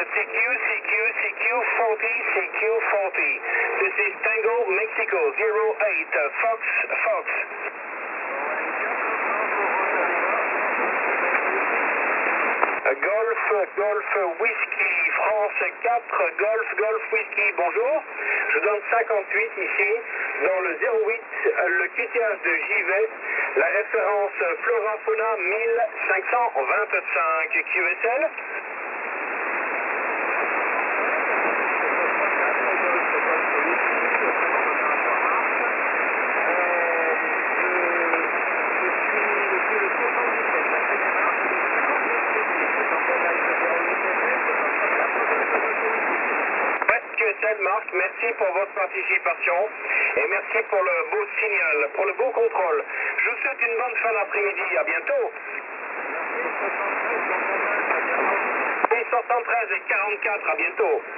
CQ40. This is Tango Mexico 08 Fox. Golf Whisky France 4 Golf Whisky, bonjour. Je donne 58 ici dans le 08, le QTH de JV, la référence Flora Fauna 1525 QSL. Marc, merci pour votre participation et merci pour le beau signal, pour le beau contrôle. Je vous souhaite une bonne fin d'après-midi, à bientôt. 73 et 44, à bientôt.